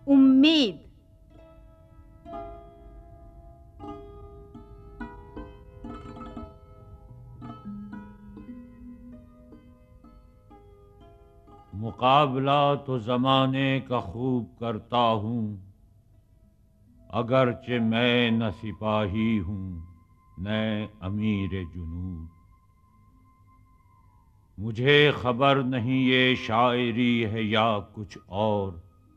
उम्मीद। मुकाबला तो ज़माने का खूब करता हूँ, अगरचे मैं न सिपाही हूँ न अमीर जुनूद। मुझे खबर नहीं ये शायरी है या कुछ और,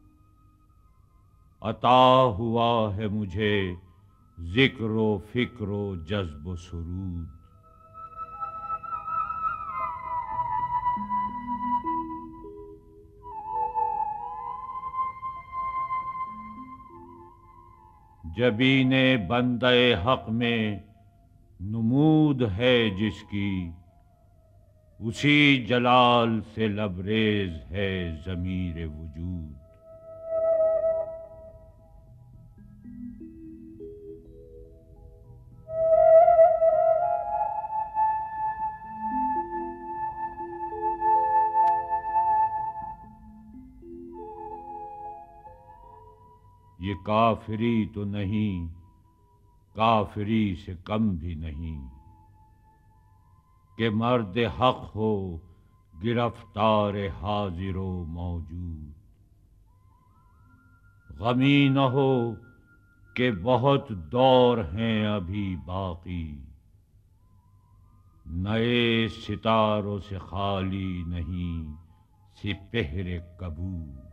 अता हुआ है मुझे ज़िक्र फ़िक्र जज्ब सुरूद। जबीने बंदे हक में नुमूद है जिसकी, उसी जलाल से लबरेज है ज़मीर वजूद। ये काफिरी तो नहीं, काफिरी से कम भी नहीं, कि मर्द हक हो गिरफ्तार हाजिरो मौजूद। गमी न हो कि बहुत दौर हैं अभी बाकी, नए सितारों से खाली नहीं सिपहरे कबूल।